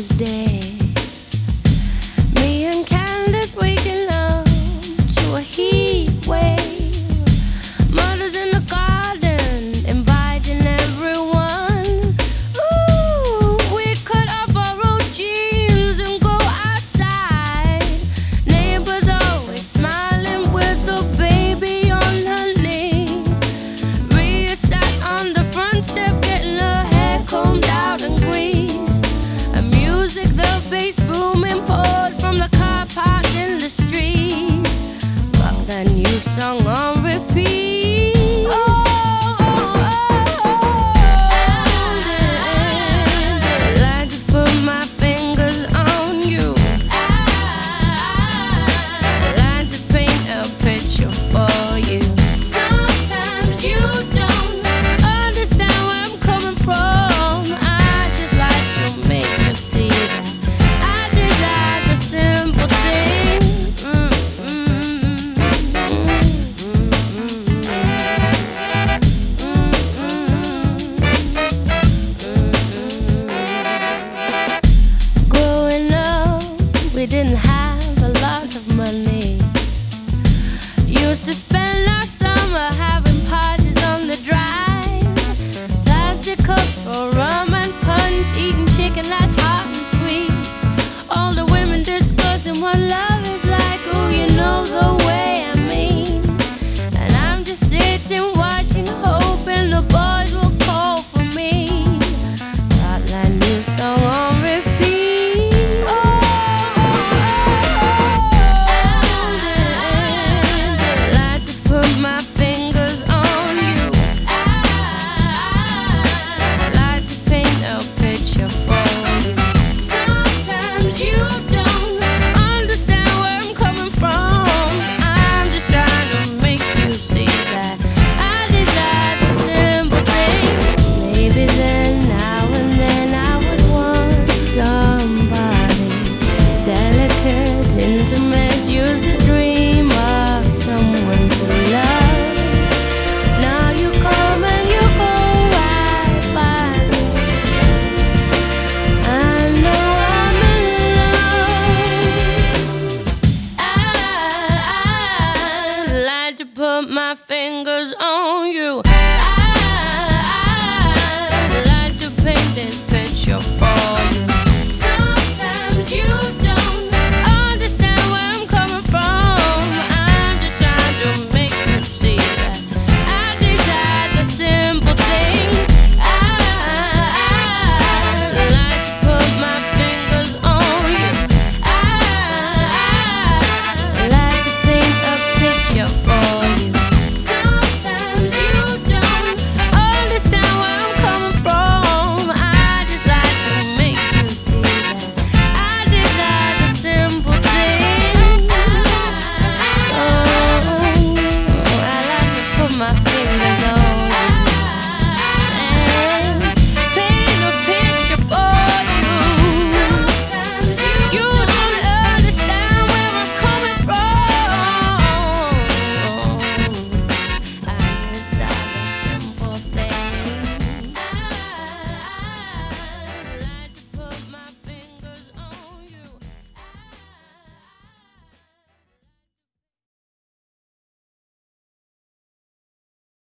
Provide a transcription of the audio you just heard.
those days. Me and Candace waking up to a heat wave. Mother's in the garden, inviting everyone. Ooh, we cut off our old jeans and go outside. Neighbors always smiling with a baby on her knee. Rhea sat on the front step, getting her hair combed out and greased. And music, the bass booming, pours from the car parked in the streets. Got that new song on repeat. Like to put my fingers on you. Like to paint a picture for you. Sometimes you don't understand where I'm coming from. I just like to make you see that I desire the simple thing. Growing up, we didn't have